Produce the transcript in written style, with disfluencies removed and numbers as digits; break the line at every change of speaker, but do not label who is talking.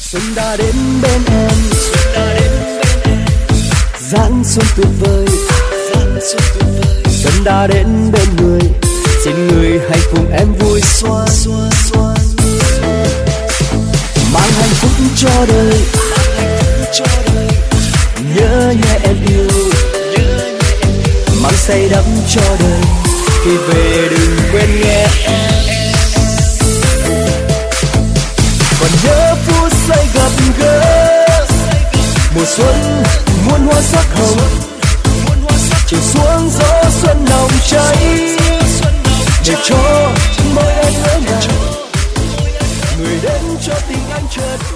Xuân đã đến bên em, giáng xuân tuyệt vời. Xuân đã đến bên người, xin người hãy cùng em vui xuân. Mang hạnh phúc cho đời, nhớ nhé em yêu. Mang say đắm cho đời, khi về đừng quên nghe em. Còn nhớ phút giây gặp gỡ, mùa xuân muôn hoa sắc hồng, chiều xuống gió xuân nồng cháy, để cho môi em ngỡ ngàng, người đến cho tình anh chợt